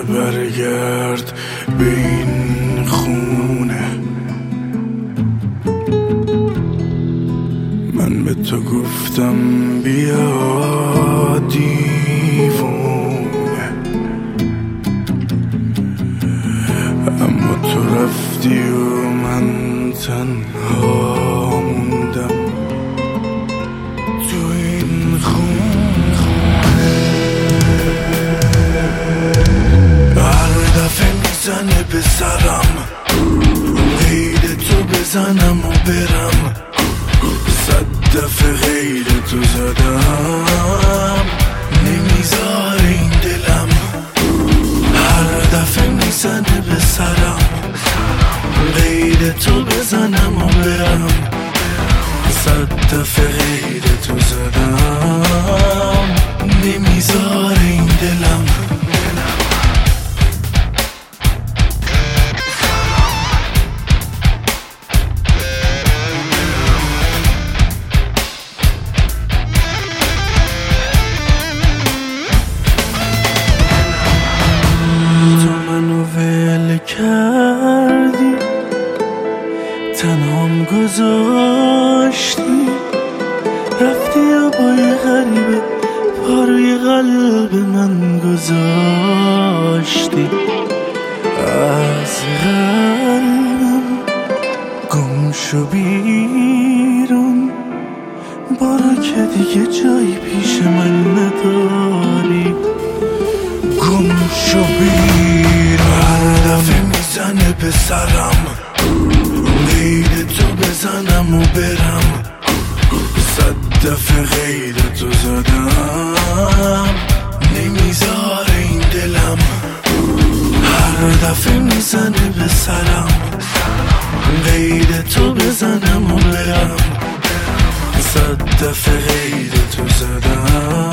برگرد به این خونه. من به تو گفتم بیا دیوونه، اما تو رفتی و من تنها موندم تو این خونه. هر دفعه میزنه به سرم غیر تو بزنم و برم، 100 دفعه غیر تو زدم نمیذار این دلم. هر دفعه میزنه به سرم غیر تو بزنم و برم، 100 دفعه غیر تو زدم نمیذار این دلم. کردی تنهام گذاشتی، رفتی یا با یه غریبه پا روی قلب من گذاشتی. از قلبم گم شو بیرون، برو که دیگه جایی پیش من نداری. گم شو بیرون. هر دفعه میزنه به سرم غیر تو بزنم و برم، 100 دفعه غیر تو زدم نمیذار این دلم. هر دفعه میزنه به سرم غیر تو بزنم و برم، 100 دفعه غیر تو زدم